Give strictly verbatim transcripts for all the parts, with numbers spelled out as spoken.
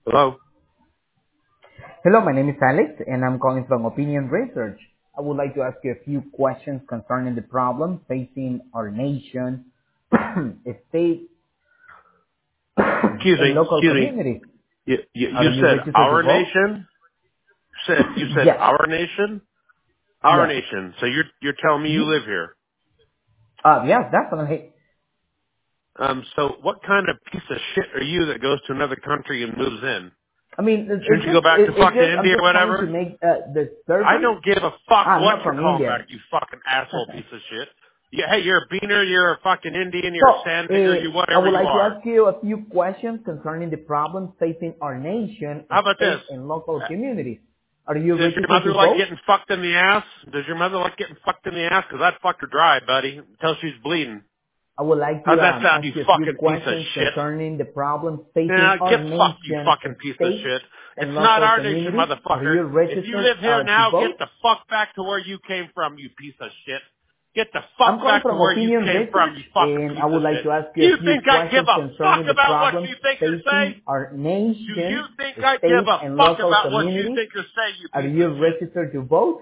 Hello? Hello, my name is Alex, and I'm calling from Opinion Research. I would like to ask you a few questions concerning the problem facing our nation, state, Excuse and me, local excuse me. communities. You, you, Are you you said registered to our vote? nation? Said You said Yes, our nation? Our yes. nation. So you're, you're telling me you Mhm. live here. Uh, yes, definitely. Um, so what kind of piece of shit are you that goes to another country and moves in? I mean, it, Shouldn't it's you go just, back it, to it's fucking just, I'm India or just calling to whatever? make uh, the I survey. don't give a fuck Ah, I'm what not you're from calling India. back, you fucking asshole piece of shit. Yeah, hey, you're a beaner, you're a fucking Indian, So, you're a sand digger, uh, you I whatever would you like to are. ask you a few questions concerning the problems facing our nation, How about this? state, and local Uh, communities. Are you Does your registered to mother like vote? getting fucked in the ass? Does your mother like getting fucked in the ass? Because I'd fuck her dry, buddy, until she's bleeding. I would like to How's that um, sound, ask you you a few fucking piece of questions shit? concerning the problems facing Now, our get fucked, you nation, fucking piece of state, shit. and It's not local our nation, communities. Are motherfucker. you If you registered live here uh, to now, get vote? the fuck back to where you came from, you piece of shit. Get the I'm fuck calling back to from where you Opinion came Research, from, you fucking and I piece of would like shit. to ask you You a few think I give questions a fuck concerning the about what problems you think or say? facing our Do you nation, think I give state, a and fuck local about what you communities. think or say, you Are piece you of shit? registered to vote?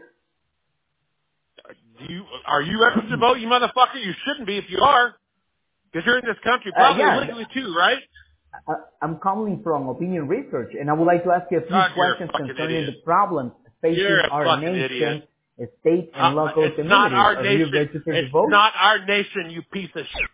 Do you, are you registered to vote, you motherfucker? You shouldn't be if you are. Because you're in this country Uh, probably yeah, illegally too, right? Uh, I'm calling from Opinion Research, and I would like to ask you a few God, you're a questions fucking concerning idiot. the problems You're facing a our fucking idiot. nation, state, Uh, and local it's not communities. our Are you nation. registered to It's vote? not our nation, you piece of shit.